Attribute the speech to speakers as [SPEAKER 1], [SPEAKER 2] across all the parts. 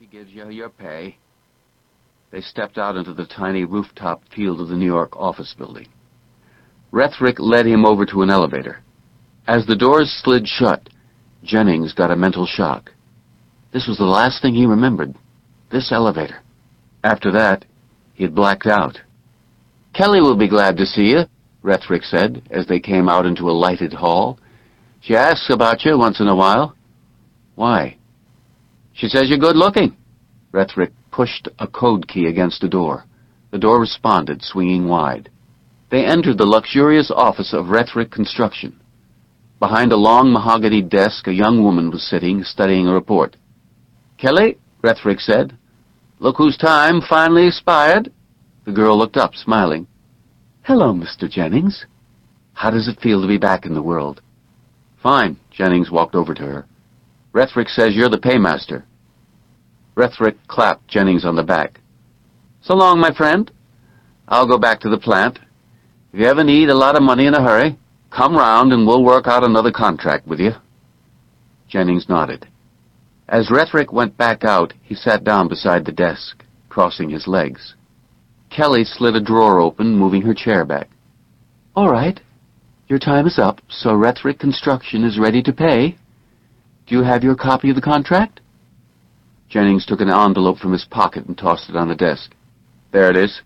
[SPEAKER 1] gives you your pay. They stepped out into the tiny rooftop field of the New York office building. Rethrick led him over to an elevator. As the doors slid shut, Jennings got a mental shock. This was the last thing he remembered, this elevator. After that, he had blacked out. "Kelly will be glad to see you," Rethrick said, as they came out into a lighted hall. "She asks about you once in a while." "Why?" "She says you're good-looking." Rethrick pushed a code key against the door. The door responded, swinging wide. They entered the luxurious office of Rethrick Construction. Behind a long mahogany desk, a young woman was sitting, studying a report. "Kelly," Rethrick said, "look whose time finally expired." The girl looked up, smiling. "Hello, Mr. Jennings. How does it feel to be back in the world?" "Fine," Jennings walked over to her. "Rethrick says you're the paymaster." Rethrick clapped Jennings on the back. "So long, my friend. I'll go back to the plant. If you ever need a lot of money in a hurry, come round and we'll work out another contract with you." Jennings nodded. As Rethrick went back out, he sat down beside the desk, crossing his legs. Kelly slid a drawer open, moving her chair back. "All right. Your time is up, so Rethrick Construction is ready to pay. Do you have your copy of the contract?" Jennings took an envelope from his pocket and tossed it on the desk. "There it is."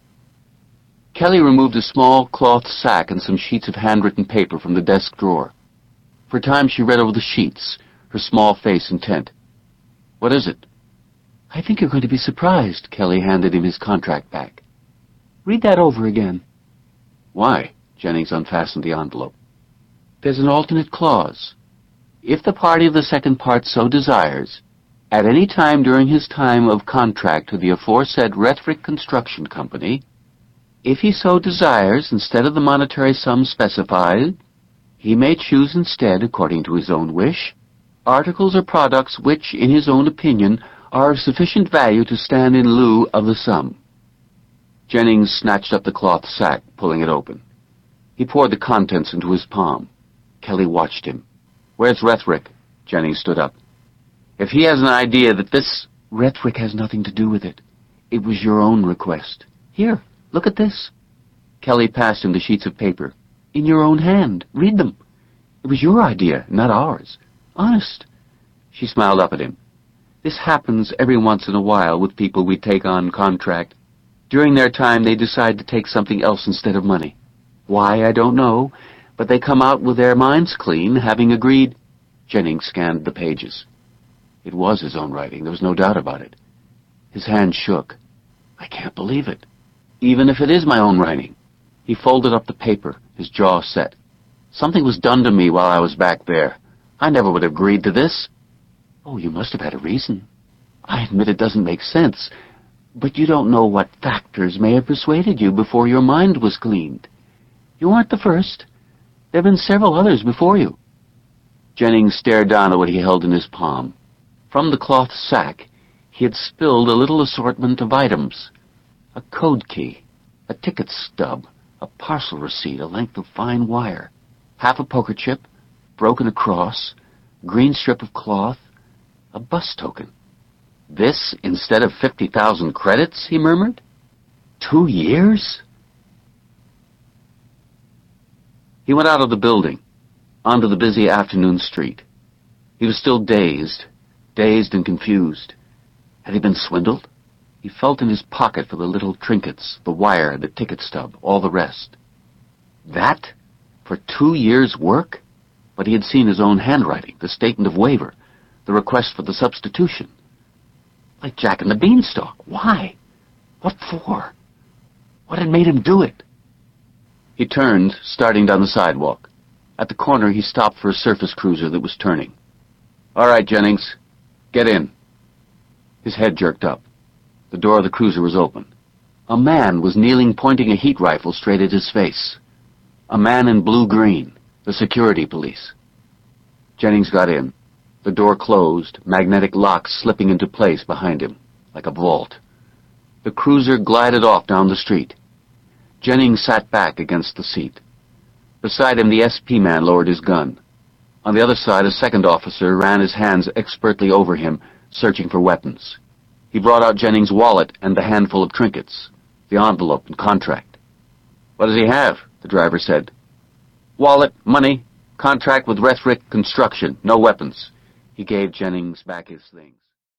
[SPEAKER 1] Kelly removed a small cloth sack and some sheets of handwritten paper from the desk drawer. For a time she read over the sheets, her small face intent. "What is it?" "I think you're going to be surprised." Kelly handed him his contract back. "Read that over again." "Why?" Jennings unfastened the envelope. "There's an alternate clause. If the party of the second part so desires, at any time during his time of contract to the aforesaid Rethrick Construction Company, if he so desires, instead of the monetary sum specified, he may choose instead, according to his own wish, articles or products which, in his own opinion, are of sufficient value to stand in lieu of the sum." Jennings snatched up the cloth sack, pulling it open. He poured the contents into his palm. Kelly watched him. "Where's Rethrick?" Jennings stood up. "If he has an idea that this—" "Rethrick has nothing to do with it. It was your own request. Here, look at this." Kelly passed him the sheets of paper. "In your own hand. Read them. It was your idea, not ours. Honest." She smiled up at him. "This happens every once in a while with people we take on contract. During their time, they decide to take something else instead of money. Why, I don't know, but they come out with their minds clean, having agreed—" Jennings scanned the pages. It was his own writing, there was no doubt about it. His hand shook. "I can't believe it. Even if it is my own writing." He folded up the paper, his jaw set. "Something was done to me while I was back there. I never would have agreed to this." "Oh, you must have had a reason. I admit it doesn't make sense, but you don't know what factors may have persuaded you before your mind was cleaned. You aren't the first. There have been several others before you." Jennings stared down at what he held in his palm. From the cloth sack, he had spilled a little assortment of items. A code key, a ticket stub, a parcel receipt, a length of fine wire, half a poker chip, broken across, green strip of cloth, a bus token. "This instead of 50,000 credits," he murmured. 2 years? He went out of the building, onto the busy afternoon street. He was still dazed and confused. Had he been swindled? He felt in his pocket for the little trinkets, the wire, the ticket stub, all the rest. That? For 2 years' work? But he had seen his own handwriting, the statement of waiver, the request for the substitution. Like Jack and the Beanstalk. Why? What for? What had made him do it? He turned, starting down the sidewalk. At the corner, he stopped for a surface cruiser that was turning. "All right, Jennings. Get in." His head jerked up. The door of the cruiser was open. A man was kneeling, pointing a heat rifle straight at his face. A man in blue-green, the security police. Jennings got in. The door closed, magnetic locks slipping into place behind him, like a vault. The cruiser glided off down the street. Jennings sat back against the seat. Beside him, the SP man lowered his gun. On the other side, a second officer ran his hands expertly over him, searching for weapons. He brought out Jennings' wallet and the handful of trinkets, the envelope and contract. "What does he have?" the driver said. "Wallet, money, contract with Rethrick Construction, no weapons." He gave Jennings back his things.